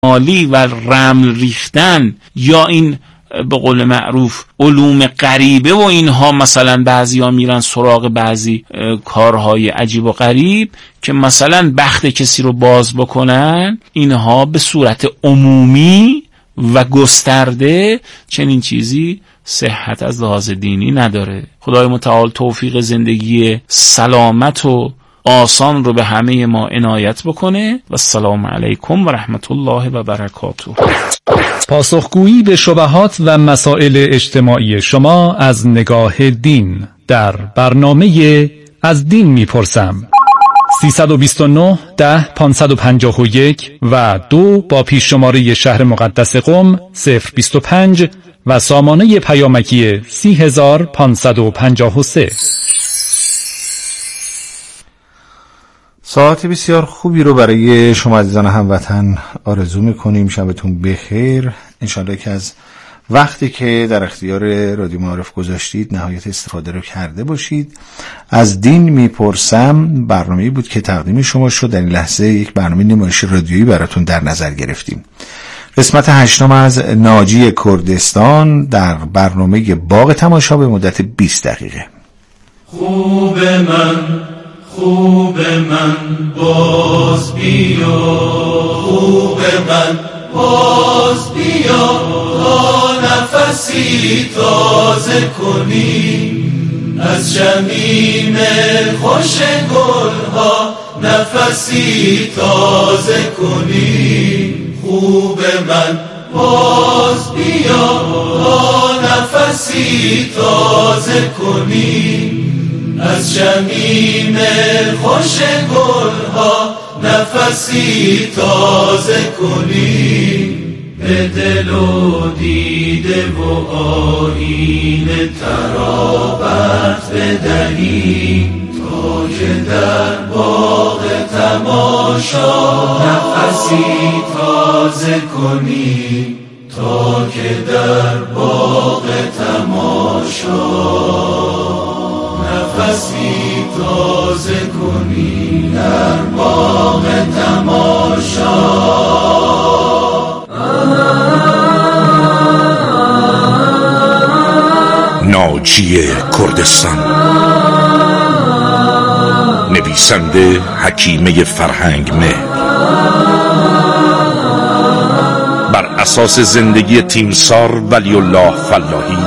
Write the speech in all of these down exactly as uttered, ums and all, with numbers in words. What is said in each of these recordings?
مالی و رمل ریختن یا این به قول معروف علوم غریبه و اینها، مثلا بعضیا میرن سراغ بعضی کارهای عجیب و غریب که مثلا بخت کسی رو باز بکنن، اینها به صورت عمومی و گسترده چنین چیزی صحت از لحاظ دینی نداره. خدای متعال توفیق زندگی سلامت و آسان رو به همه ما عنایت بکنه و السلام علیکم و رحمت الله و برکاته. پاسخگویی به شبهات و مسائل اجتماعی شما از نگاه دین در برنامه از دین میپرسم. سیصد و بیست و نه ده پانصد و پنجاه و یک و دو با پیش شماره شهر مقدس قم صفر بیست و پنج و سامانه پیامکی سی هزار پانصد و پنجاه و سه. ساعت بسیار خوبی رو برای شما عزیزان هموطن آرزو میکنیم. شبتون بخیر. انشالله که از وقتی که در اختیار رادیو معارف گذاشتید نهایت استفاده رو کرده باشید. از دین میپرسم برنامه‌ای بود که تقدیم شما شد. در این لحظه یک برنامه نمایش رادیویی براتون در نظر گرفتیم. قسمت هشتم از ناجی کردستان در برنامه باغ تماشا به مدت بیست دقیقه. خوب من خوب من باز بیا، خوب من باز بیا، تا نفسی تازه کنی از شمیم خوش گلها، نفسی تازه کنی. خوب من باز بیا، تا نفسی تازه کنی از شمیم خوش گلها، نفسی تازه کنی. به دل و دیده و آیین ترابت بدهی، تا که در باغ تماشا نفسی تازه کنی، تا که در باغ تماشا نفسی تازه کنی، در باغ تماشا. ناجی کردستان، نویسنده حکیمه فرهنگ مهر، بر اساس زندگی تیمسار ولی الله فلاحی.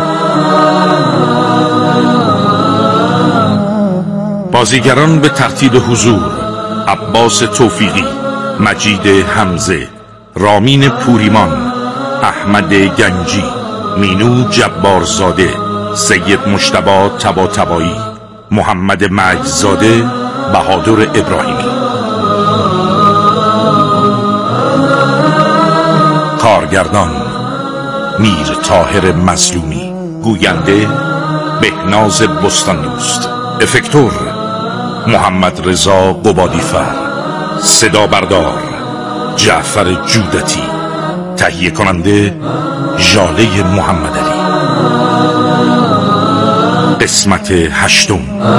بازیگران به ترتیب حضور: عباس توفیقی، مجید حمزه، رامین پوریمان، احمد گنجی، مینو جبارزاده، سید مجتبی طباطبایی، محمد مجدزاده، بهادر ابراهیمی. کارگردان: میر طاهر مظلومی، گوینده بهناز بستاندوست، افکتور محمد رضا قبادیفر، صدا بردار جعفر جودتی، تهیه کننده ژاله محمد علی. قسمت هشتم.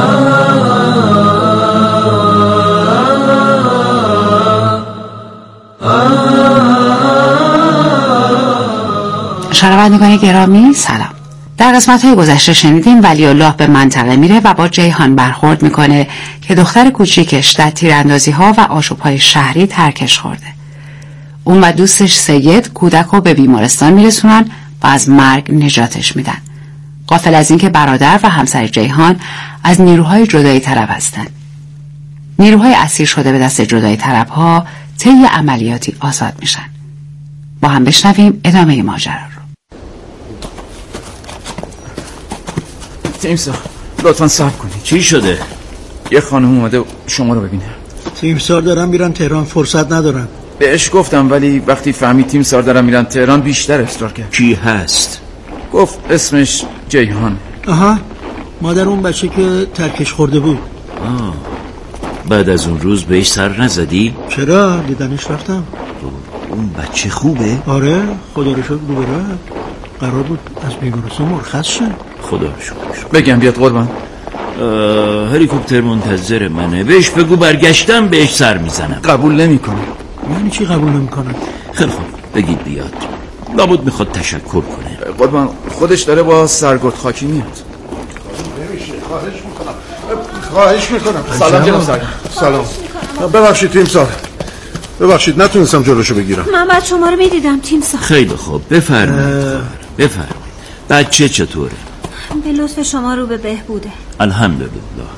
شنوندگان گرامی سلام. در قسمت‌های گذشته شنیدیم ولی الله به منطقه میره و با جیهان برخورد میکنه که دختر کوچیکش در تیراندازی‌ها و آشوب‌های شهری ترکش خورده. اون و دوستش سید کودک رو به بیمارستان میرسونن و از مرگ نجاتش میدن. غافل از اینکه برادر و همسر جیهان از نیروهای جدایی طلب هستند. نیروهای اسیر شده به دست جدایی طلب‌ها طی عملیاتی آزاد میشن. با هم بشنویم ادامه ماجرا رو. تیمسار لطفاً صبر کنید. چی شده؟ یه خانم اومده شما رو ببینه. تیمسار دارن میرن تهران، فرصت ندارن. بهش گفتم ولی وقتی فهمید تیمسار دارن میرن تهران بیشتر اصرار کرد. کی هست؟ گفت اسمش جیهان. آها، مادر اون بچه که ترکش خورده بود. آه. بعد از اون روز بهش سر نزدی؟ چرا؟ دیدنش رفتم. اون بچه خوبه؟ آره، خدا رو شکر دوباره قرار بود از بیمارستان مرخص شه. خدا رو شکر. بگم بیاد قربان. هلیکوپتر منتظر منه، بهش بگو برگشتم بهش سر میزنم. قبول نمیکنه. یعنی چی قبول نمیکنه؟ خیلی خوب بگید بیاد. لابد میخواد تشکر کنه. قربان خودش داره با سرگرد خاکی میاد. نمیشه. خواهش میکنم خواهش میکنم سلام جناب سرگرد. سلام. ببخشید تیمسار، ببخشید نتونستم جلوشو بگیرم. من بعد شما رو میدیدم تیمسار. خیلی خوب بفرمایید بفرمایید. بچه چطوره؟ به لطف شما رو به بهبوده. الحمدلله.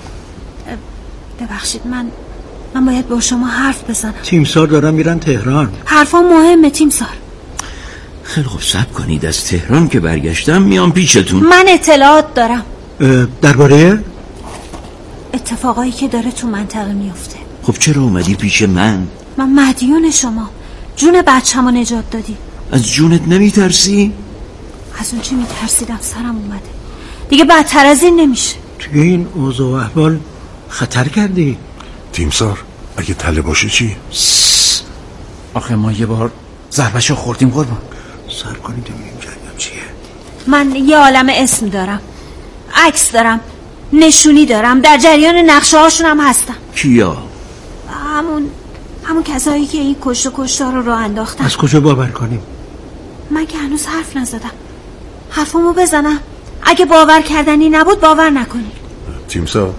ببخشید من من باید با شما حرف بزنم. تیمسار دارن میرن تهران. حرفا مهمه تیمسار. خیلی خوب صبر کنید، از تهران که برگشتم میام پیشتون. من اطلاعات دارم درباره اتفاقایی که داره تو منطقه میفته. خب چرا اومدی پیش من؟ من مدیون شما، جون بچه‌مو نجات دادی. از جونت نمیترسی؟ از اون چی میترسیدم سرم اومده دیگه، بدتر از این نمیشه. توی این اوضاع و احوال خطر کردی. تیمسار اگه تله باشه چی؟ آخه ما یه بار ضربشو خوردیم قربان. سر کنید ببینیم جریان چیه. من یه عالم اسم دارم، عکس دارم، نشونی دارم، در جریان نقشه هاشون هم هستم. کیا؟ همون همون کسایی که این کشت و کشتار رو راه انداختن. از کجا باور کنیم؟ من که هنوز حرف نزدم. حرفمو بزنم، اگه باور کردنی نبود باور نکنی. تیمسار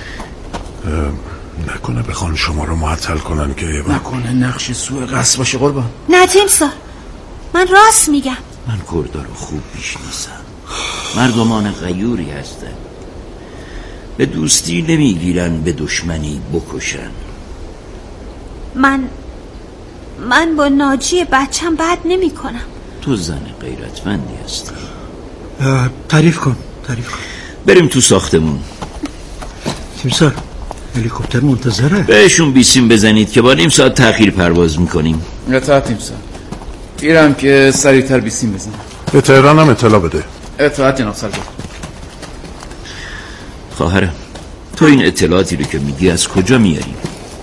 نکنه بخوان شما رو معطل کنن که نکنه نقش سوء قصد باشه قربان. نه تیمسار، من راست میگم. من کردا رو خوب میشناسم، مردمان غیوری هستن، به دوستی نمیگیرن به دشمنی بکشن. من من با ناجی بچم بد نمی کنم. تو زن غیرتمندی هستی. تعریف کن تعریف کن. بریم تو ساختمون. تیمسار هلیکوپتر منتظره. بهشون بیسیم بزنید که با نیم ساعت تأخیر پرواز میکنیم. اطاعت تیمسار. گیرم که سریعتر بیسیم بزنم. به تهران هم اطلاع بده. اطاعت جناب سرگرد. خواهرم تو این اطلاعاتی رو که میگی از کجا میاری؟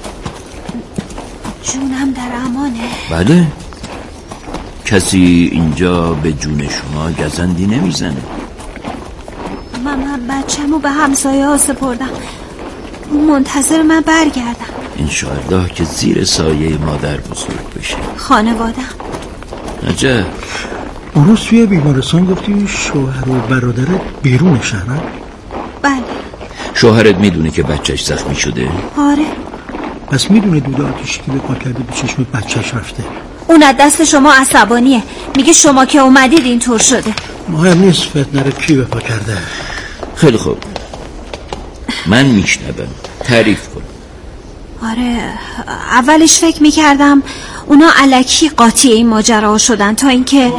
جونم در امانه. بله. کسی اینجا به جون شما گزندی نمیزنه. من من بچه‌مو به همسایه ها سپردم، منتظر من برگردم. انشاءالله که زیر سایه مادر بزرگ بشه. خانوادم. عجب. اون روز توی بیمارستان گفتی شوهر و برادرت بیرون شهرن؟ بله. شوهرت میدونه که بچهش زخمی شده؟ آره. پس میدونه دود آتیشی که به پا کرده به چشم بچهش رفته. اون از دست شما عصبانیه، میگه شما که اومدید اینطور شده. مهم نیست فتنه رو کی به پا کرده. خیلی خوب، من میشنوم، تعریف کن. آره اولش فکر میکردم اونا الکی قاطی این ماجرا شدن تا اینکه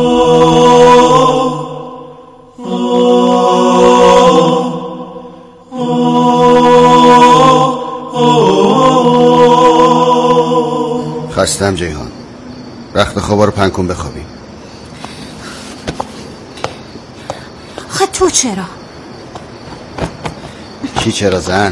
خستم جیهان، رخت خوابا رو پهن کن بخوابیم. آخه تو چرا؟ چی چرا زن؟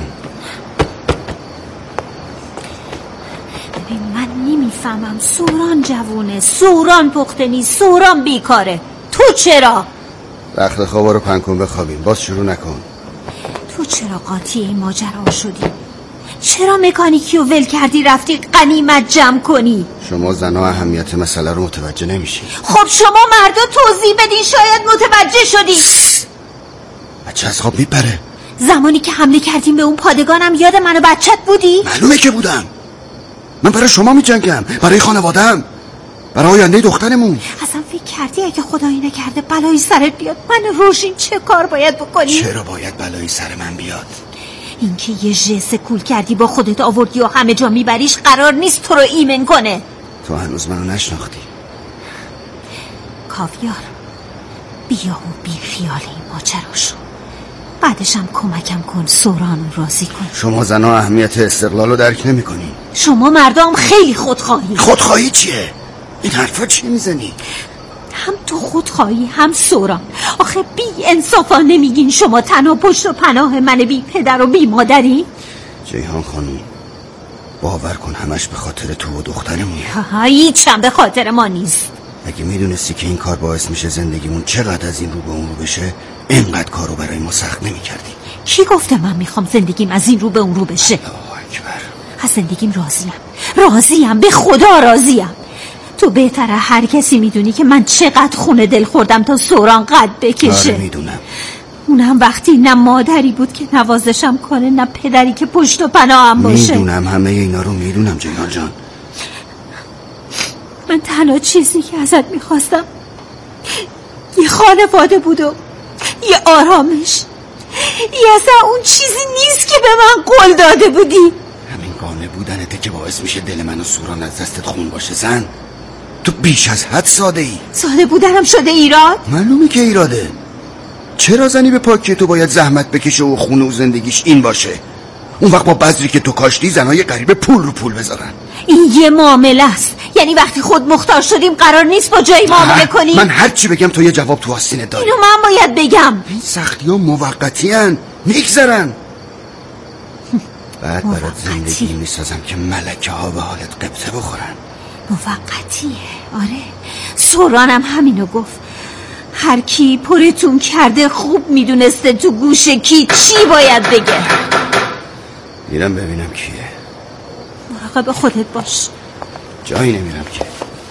ببین من نمیفهمم، سوران جوونه، سوران پخته نیست، سوران بیکاره، تو چرا؟ رخت خوابا رو پهن کن بخوابیم، باز شروع نکن. تو چرا قاطی این ماجرا شدی؟ چرا مکانیکی رو ول کردی رفتی غنیمت جمع کنی؟ شما زنها اهمیت مسئله رو متوجه نمیشی. خب شما مردا توضیح بدین شاید متوجه شدی. بچه از خواب میپره. زمانی که حمله کردیم به اون پادگانم یاد من و بچت بودی؟ معلومه که بودم. من برای شما میجنگم، برای خانواده‌ام، برای آینده دخترمون. اصلا فکر کردی اگه خدایی نکرده بلایی سرت بیاد من روشین چه کار باید بکنی؟ چرا باید بلایی سر من بیاد؟ اینکه یه ژس کول کردی با خودت آوردی و همه جا میبریش قرار نیست تو رو ایمن کنه. تو هنوز منو نشناختی. کاویار بیا و بی خیال این ماجرا شو، بعدشم کمکم کن سورانو راضی کن. شما زنها اهمیت استقلال رو درک نمی کنی. شما مردم خیلی خودخواهی. خودخواهی چیه؟ این حرفا چی میزنی؟ هم تو خودخواهی هم سوران. آخه بی انصافا نمیگین شما تنها پشت و پناه من بی پدر و بی مادری؟ جیهان خانم باور کن همش به خاطر تو و دخترمونه. هیچم به خاطر ما نیست. اگه میدونستی که این کار باعث میشه زندگیمون چقدر از این رو به اون رو بشه اینقدر کارو برای ما سخت نمیکردی. کی گفته من میخوام زندگیم از این رو به اون رو بشه؟ الله اکبر. از زندگیم راضیم، راضیم، به خدا راضیم. تو بهتره هر کسی میدونی که من چقدر خونه دل خوردم تا سوران قد بکشه. آره میدونم. اونم وقتی نه مادری بود که نوازشم کنه، نه پدری که پشت و پناهم باشه. میدونم همه اینا رو میدونم جیهان جان. من تنها چیزی که ازت میخواستم یه خانواده بود و یه آرامش. یه اصلا اون چیزی نیست که به من قول داده بودی. همین قانع بودنته که باعث میشه دل من و سوران از دستت خون باشه. زن تو بیش از حد ساده ای. ساده بودنم شده ایراد؟ معلومه که ایراده. چرا زنی به پاکی تو باید زحمت بکشه و خونه و زندگیش این باشه؟ اون وقت با بذری که تو کاشتی زنای غریبه پول رو پول بذارن. این یه معامله است. یعنی وقتی خود مختار شدیم قرار نیست با جایی معامله کنیم؟ من هر چی بگم تو یه جواب تو آستینت داری. اینو من باید بگم. این سختی ها موقتی هن، میگذرن. بعد برات زندگی میسازم که ملکه ها به حالت قبطه بخورن. موقتیه. آره سورانم همینو گفت. هر کی پرتون کرده خوب میدونسته تو گوش کی چی باید بگه. میرم ببینم کیه. مراقب خودت باش. جایی نمیرم که.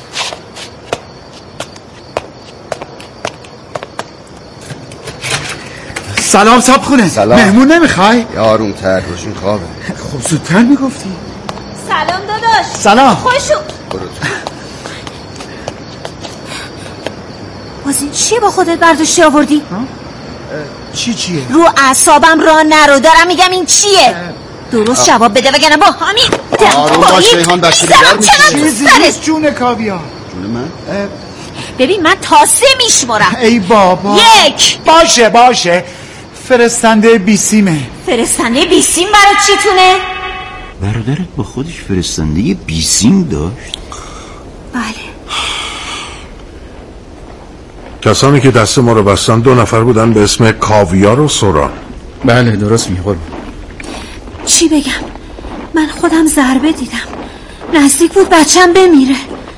سلام صاحب خونه. سلام. مهمون نمیخوای؟ آروم تر روشون خوابه. خب زودتر میگفتی. سلام داداش. سلام. خوشو. برو تو. باز این چیه با خودت برداشتی آوردی؟ چی چیه؟ رو اعصابم را نرو. دارم میگم این چیه؟ درست جواب بده وگرنه با همین آروم باش ریحان بچه بیدار میشی. چیزی نیست جون کاویار. جون من؟ ببین من تا سه میشمارم. ای بابا. یک. باشه باشه. فرستنده بیسیمه. فرستنده بیسیم برای چیتونه؟ برادرت با خودش فرستنده بیسیم داشت؟ بله. کسانی که دست ما رو بستن دو نفر بودن به اسم کاویار و سوران. بله درست میگه قربان. چی بگم؟ من خودم ضربه دیدم. نزدیک بود بچم بمیره.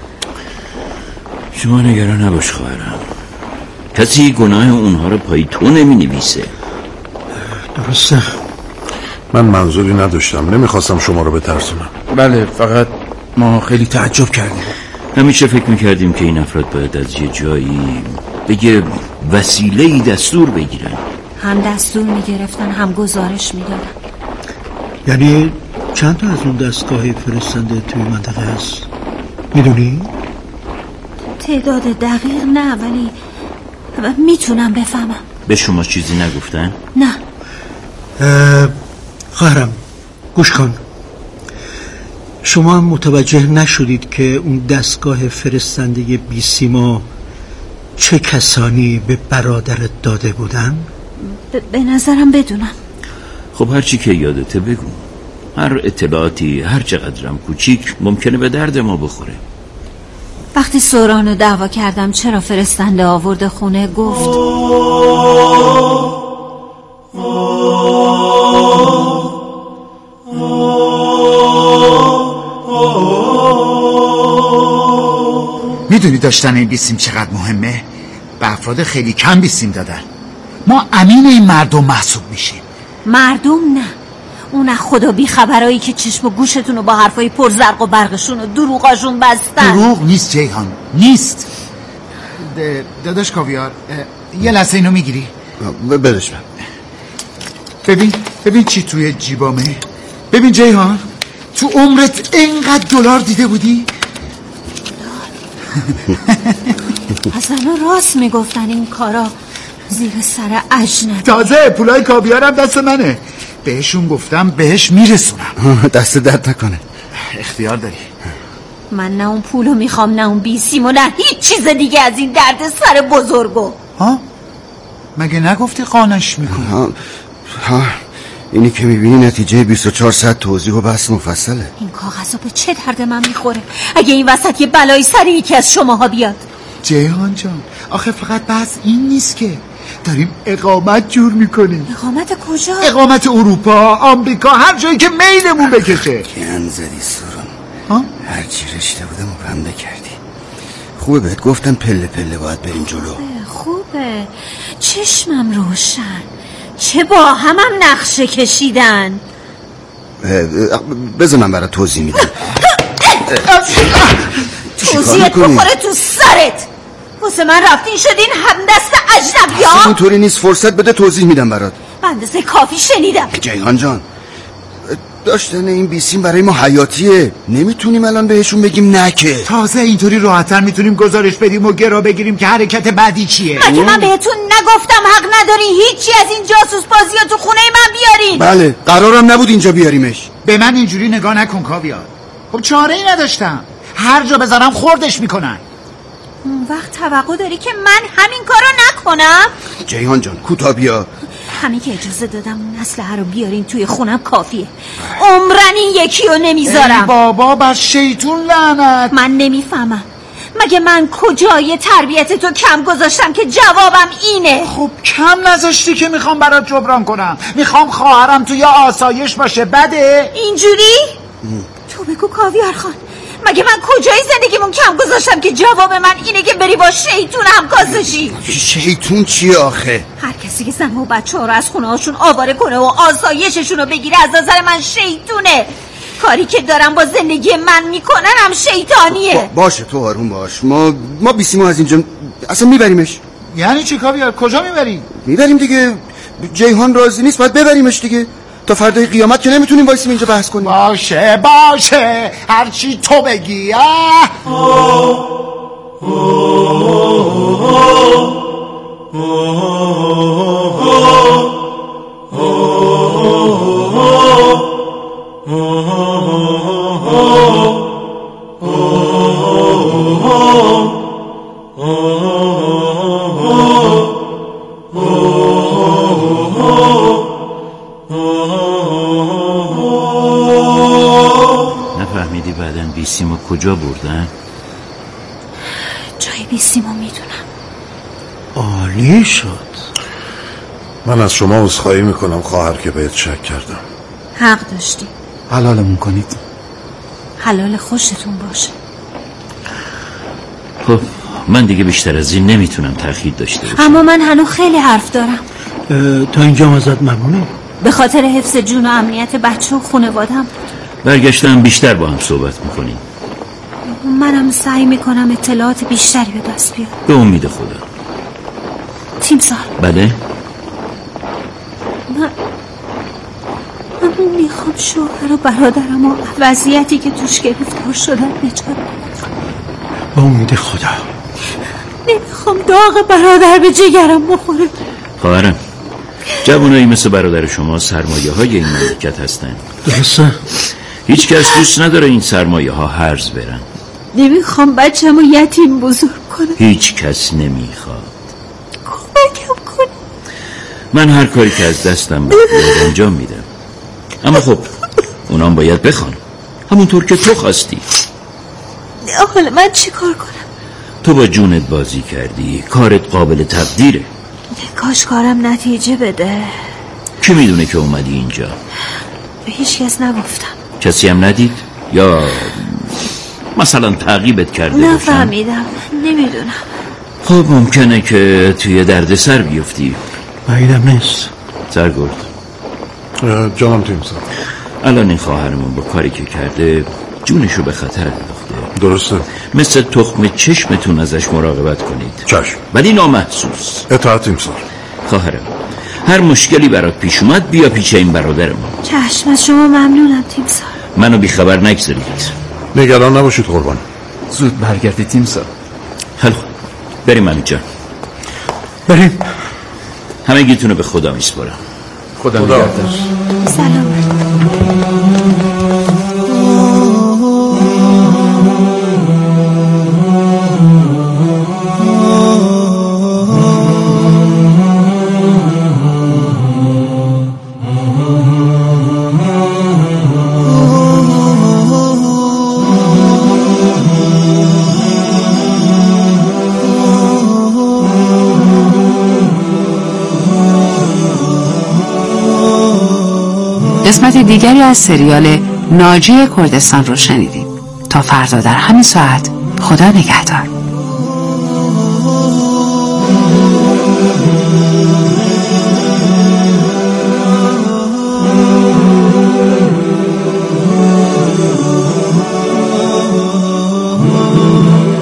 شما نگران نباش خواهرم. کسی گناه اونها رو پای تو نمی نویسه. درسته. من منظوری نداشتم. نمیخواستم شما رو بترسونم. بله فقط ما خیلی تعجب کردیم. همیشه فکر میکردیم که این افراد باید از یه جایی به یه وسیله‌ای دستور بگیرن. هم دستور میگرفتن هم گزارش میدادن. یعنی چند تا از اون دستگاه فرستنده توی منطقه هست؟ میدونی؟ تعداد دقیق نه ولی میتونم بفهمم. به شما چیزی نگفتن؟ نه. خواهرم گوش کن. شما هم متوجه نشدید که اون دستگاه فرستنده بیسیما چه کسانی به برادرت داده بودن؟ ب- به نظرم بدونم. خب هر چی که یادته بگو. هر اطلاعاتی هر چقدرم کوچیک ممکنه به درد ما بخوره. وقتی سورانو دعوا کردم چرا فرستنده آورده خونه گفت میدونی داشتن این بیسیم چقدر مهمه؟ به افراد خیلی کم بیسیم دادن. ما امین این مردم محسوب میشیم. مردم نه، اون از خدا بی خبرایی که چشم و گوشتون رو با حرفای پر زرق و برقشون و دروغاشون بستن. دروغ نیست جیهان، نیست. داداش کاویار یه لحظه اینو میگیری؟ بدش من. ببین ببین چی توی جیبامه. ببین جیهان تو عمرت اینقدر دلار دیده بودی؟ اصلا راست میگفتن این کارا زیر سر اجنبی. تازه پولای کاویارم دست منه، بهشون گفتم بهش میرسونم. دست درد نکنه. اختیار داری. من نه اون پولو میخوام نه اون بیسیم و نه هیچ چیز دیگه از این درد سر بزرگو. ها؟ مگه نگفتی قانش میکنی؟ ها ها اینی که میبینی نتیجه بیست و چهار ساعت توضیح و بحث مفصله. این کاغذا به چه درد من میخوره اگه این وسط یه بلایی سر یکی از شماها بیاد؟ جیهان جان آخه فقط بحث این نیست که داریم اقامت جور میکنیم. اقامت کجا؟ اقامت اروپا، آمریکا، هر جایی که میلمون بکشه. گن زدی سوران. ها؟ هر چی رشته بوده مبهمه کردی. خوبه بهت گفتم پله پله باید بریم جلو. خوبه چشمم روشن. چه با هم هم نقشه کشیدن. بذار من برای توضیح میدم. توزیت بخوره تو سرت. واسه من رفتین شدین همدست اجنبی ها. اینطوری نیست، فرصت بده توضیح میدم برات. بندازه کافی شنیدم. جیهان جان، داشتن این بیسیم برای ما حیاتیه، نمیتونیم الان بهشون بگیم نه که. تازه اینطوری راحت‌تر میتونیم گزارش بدیم و گرا بگیریم که حرکت بعدی چیه. مگه من بهتون نگفتم حق نداری هیچی از این جاسوس بازی ها تو خونه من بیارین؟ بله، قرارم نبود اینجا بیاریمش. به من اینجوری نگاه نکن کاویار. خب چاره ای نداشتم، هر جا بذارم خوردش میکنن. اون وقت توقع داری که من همین کارو نکنم؟ جیهان جان کوتاه بیا. همین که اجازه دادم اون اسلحه رو بیارین توی خونم کافیه. عمرن این یکی رو نمیذارم. ای بابا بر شیطون لعنت. من نمیفهمم مگه من کجای تربیت تو کم گذاشتم که جوابم اینه؟ خب کم نذاشتی که میخوام برات جبران کنم. میخوام خواهرم توی آسایش باشه. بده اینجوری؟ تو بگو کاویار خان، مگه من کجای زندگیمون کم گذاشتم که جواب من اینه که بری با شیطون همکاسشی؟ شیطون چی آخه؟ هر کسی که زن و بچه ها رو از خونه هاشون آواره کنه و آسایششون رو بگیره از نظر من شیطونه. کاری که دارم با زندگی من میکنن هم شیطانیه. با باشه تو آروم باش. ما ما بیسیمو از اینجا اصلا میبریمش. یعنی چی کاویار؟ کجا میبری؟ میبریم دیگه. جیهان راضی نیست باید ببریمش دیگه. تا فردای قیامت که نمیتونیم وایسیم اینجا بحث کنیم. باشه باشه هرچی تو بگی. نفهمیدی بعدن بیسیمو کجا بردن؟ جای بیسیمو میدونم. عالی شد. من از شما عذرخواهی میکنم خواهر که بهت شک کردم. حق داشتی. حلالمون کنید. حلال خوشتون باشه. خب من دیگه بیشتر از این نمیتونم تأخیر داشته باشم. اما من هنوز خیلی حرف دارم. تا اینجا ازت ممنونم. به خاطر حفظ جون و امنیت بچه و خانواده‌ام. برگشتم بیشتر با هم صحبت میکنیم. منم سعی میکنم اطلاعات بیشتری به دست بیارم. به امید خدا. تیمسار. بله؟ من من میخوام شوهر و برادرم و وضعیتی که توش گرفتار شدن نجات بدم. با امید خدا. نمیخوام داغ برادر به جگرم بخوره. خواهرم جوانایی مثل برادر شما سرمایه های این مملکت هستن. درسته. هیچ کس دوست نداره این سرمایه ها هرز برن. نمیخوام بچه‌مو یتیم بزرگ کنم. هیچ کس نمیخواد. کمکم کن. من هر کاری که از دستم بیاد انجام میدم، اما خب اونام باید بخوان همونطور که تو خواستی. حالا من چی کار کنم؟ تو با جونت بازی کردی، کارت قابل تقدیره. کاش کارم نتیجه بده. کی میدونه که اومدی اینجا؟ به هیچ کس نگفتم. کسی هم ندید؟ یا مثلا تعقیبت کرده باشن؟ نفهمیدم، نمیدونم. خب ممکنه که توی درد سر بیفتی. بعیدم نیست. سرگرد جانم تیمسار، الان این خواهرمون با کاری که کرده جونشو به خطر انداخته. درسته. مثل تخم چشمتون ازش مراقبت کنید. چشم. ولی نامحسوس. اطاعت تیمسار. خواهرم هر مشکلی برات پیش اومد بیا پیش این برادر ما. چشم، از شما ممنونم تیمسار. منو بیخبر نگذارید. نگران نباشید قربان. زود برگردید تیمسار. حالا بریم امید جان. بریم. همه گیتونو به خدا میسپارم. خدا نگهدار. سلام. قسمت دیگری از سریال ناجی کردستان رو شنیدیم. تا فردا در همین ساعت، خدا نگهدار. Oh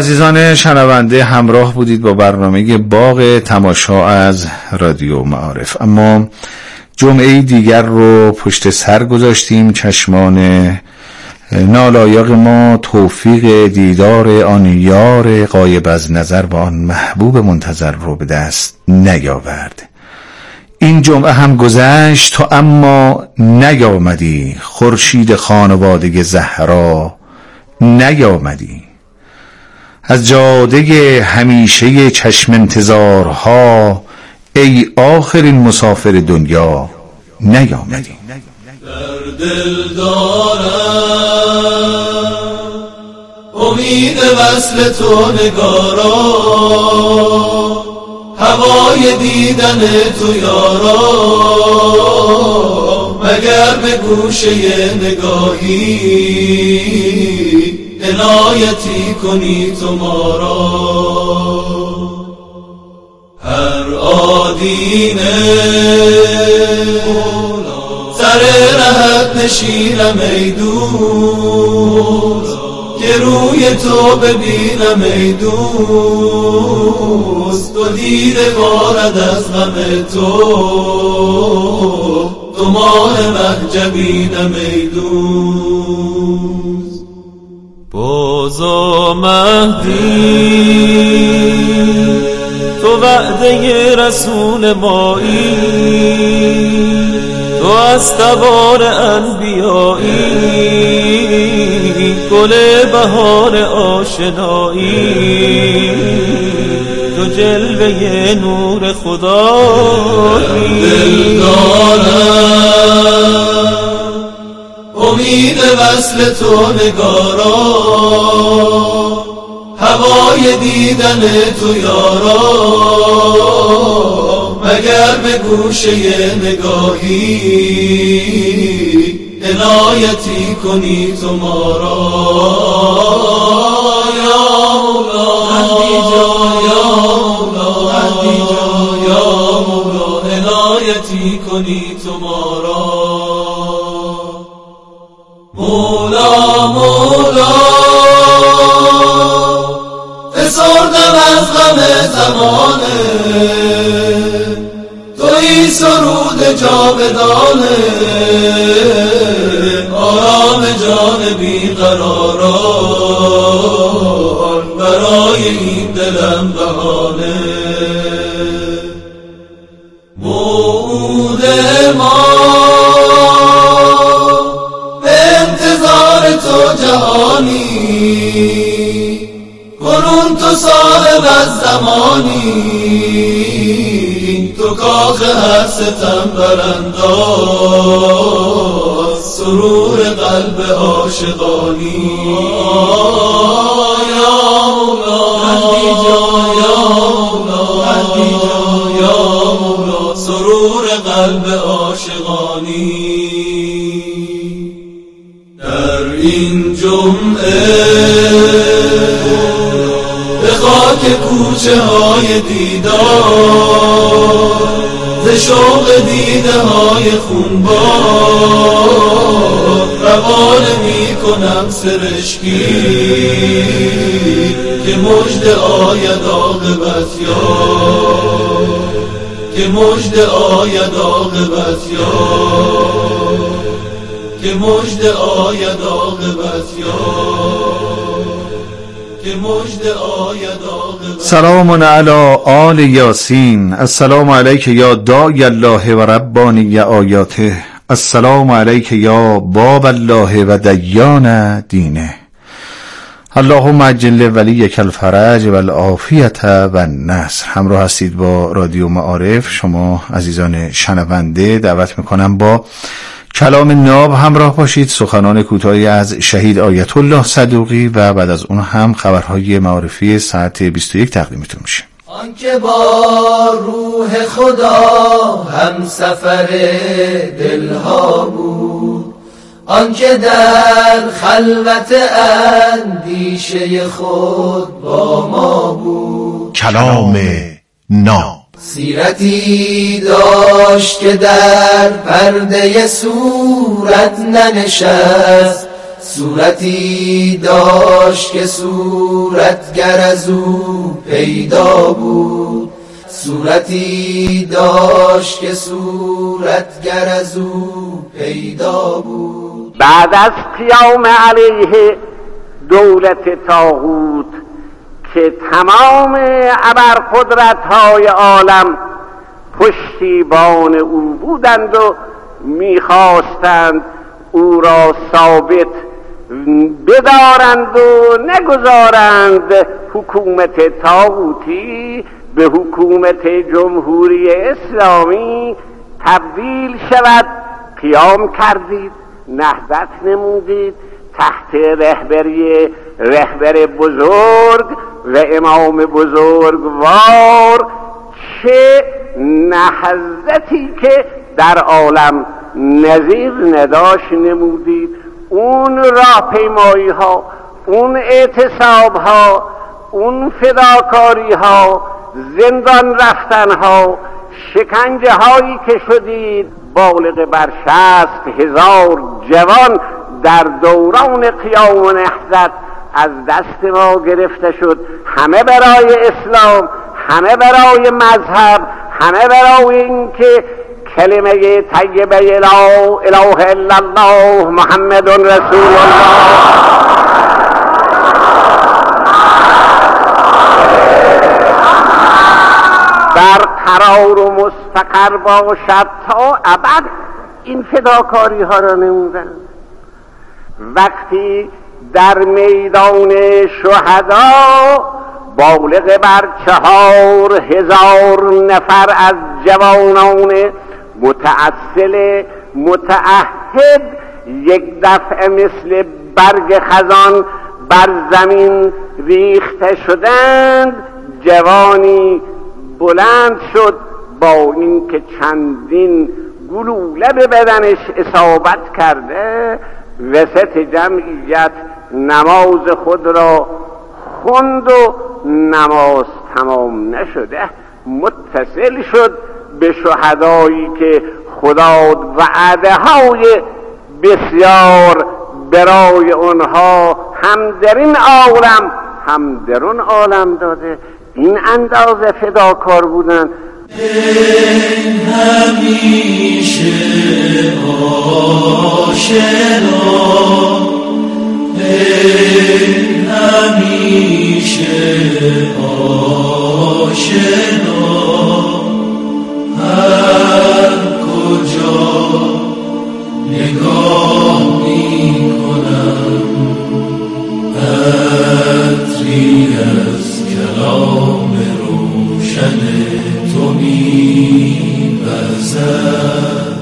عزیزان شنونده، همراه بودید با برنامه باغ تماشا از رادیو معارف. اما جمعه دیگر رو پشت سر گذاشتیم. چشمان نالایق ما توفیق دیدار آن یار غایب از نظر و آن محبوب منتظر رو به دست نیاورد. این جمعه هم گذشت تو اما نیامدی، خورشید خانواده زهرا نیامدی. از جاده همیشه چشم انتظارها ای آخرین مسافر دنیا نیامدی. در دل دارم امید وصل تو نگارا، هوای دیدن تو یارا، مگر به گوشه نگاهی عنایتی کنی تو ما را. هر آدینه سر رهت نشینم ای دوست، که روی تو ببینم ای دوست، تو دیده بارد از غم تو، تو ماه محجبینم ای دوست. بازا مهدی تو وعده رسول مایی، تو از تبار انبیایی، گل بهار آشنایی، تو جلوه نور خدایی. دل دارم امید وصل تو نگارا، هوای دیدن تو یارا، مگر به گوشه نگاهی عنایتی کنی تو ما را. یا مولا مهدی جان، یا مولا مهدی جان، یا مولا عنایتی کنی تو ما را. مولا مولا فسردم از غم زمانه، تویی سرود جاودانه، آرام جان بیقراران، برای این دلم بهانه. موعود ما به انتظار تو جهانی، کنون تو صاحب از زمانی، تو کاخ هر ستم برانداز، سرور قلب عاشقانی. یا مولا مهدی جان، یا مولا مهدی جان، یا مولا سرور قلب عاشقانی. در این جمعه به خاک کوچه های دیدار، ز شوق دیده های خونبار، روانه می کنم سرشکی که مژده آید عاقبت یار، که مژده آید عاقبت یار، که مژده آید عاقبت یار، که مژده آید عاقبت. سلام علی آل یاسین. السلام علیک یا داعی الله و ربانی آیاته. السلام علیک یا باب الله و دیان دینه. اللهم عجل ولیک الفرج و العافیت و النصر. همراه هستید با رادیو معارف. شما عزیزان شنونده دعوت میکنم با کلام ناب همراه باشید. سخنان کوتاهی از شهید آیت الله صدوقی و بعد از اون هم خبرهای معارفی ساعت بیست و یک تقدیمتون میشه. آنکه با روح خدا هم سفر دلها بود، آنکه در خلوت اندیشه خود با ما بود. کلام ناب سیرتی داشت که در پرده صورت ننشست، صورتی داشت که صورتگر از او پیدا بود، صورتی داشت که صورتگر از او پیدا بود. بعد از قیام علیه دولت طاغوت که تمام ابرقدرت‌های عالم پشتیبان او بودند و می‌خواستند او را ثابت بدارند و نگذارند حکومت طاغوتی به حکومت جمهوری اسلامی تبدیل شود، قیام کردید، نهضت نمودید تحت رهبری رهبر بزرگ و امام بزرگوار. چه نهضتی که در عالم نظیر نداشت نمودید. اون راهپیمایی ها، اون اعتصاب ها، اون فداکاری ها، زندان رفتن ها، شکنجه هایی که شدید، بالغ بر شصت هزار جوان در دوران قیام و نهضت از دست ما گرفته شد، همه برای اسلام، همه برای مذهب، همه برای اینکه کلمه طیبه لا اله الا الله محمد رسول الله برقرار و مستقر باشد تا ابد. این فداکاری ها را نمودن. وقتی در میدان شهدا بالغ بر چهار هزار نفر از جوانان متأصل متعهد یک دفعه مثل برگ خزان بر زمین ریخته شدند، جوانی بلند شد با اینکه چندین گلوله به بدنش اصابت کرده، وسط جمعیت نماز خود را خوند و نماز تمام نشده متصل شد به شهدایی که خدا وعده های بسیار برای اونها هم در این عالم هم در اون عالم داده. این اندازه فداکار بودن. همیشه آشنا، همیشه آشنا، هر کجا نگاه می کنم عطری از کلام روشن تو می وزد.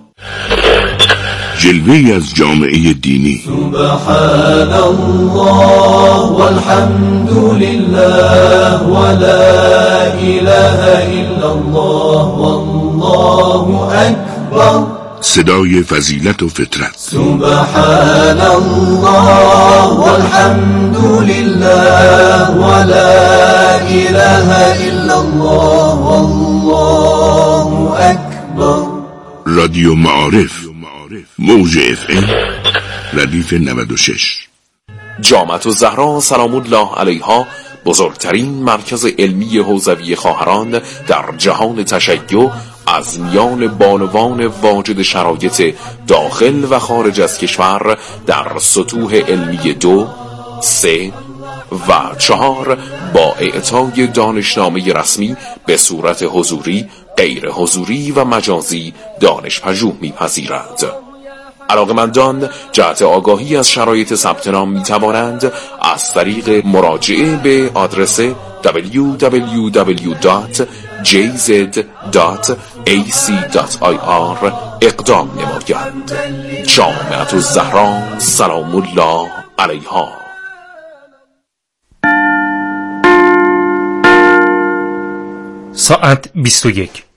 جلوه‌ای از جامعه دینی. سبحان الله والحمد لله ولا اله الا الله والله اکبر. صدای فضیلت و فطرت. سبحان الله والحمد لله ولا اله الا الله والله اکبر. رادیو معارف، موج اف ام ردیف نود و شش. جامعه الزهرا سلام الله علیها بزرگترین مرکز علمی حوزوی خواهران در جهان تشیع از میان بانوان واجد شرایط داخل و خارج از کشور در سطوح علمی دو، سه و چهار با اعطای دانشنامه رسمی به صورت حضوری، غیر حضوری و مجازی دانش پژوه می‌پذیرد. علاقمندان جهت آگاهی از شرایط ثبت نام می توانند از طریق مراجعه به آدرس دبلیو دبلیو دبلیو دات جی زد دات ای سی دات آی آر اقدام نمایند. جامعه الزهرا سلام الله علیها. ساعت بیست و یک.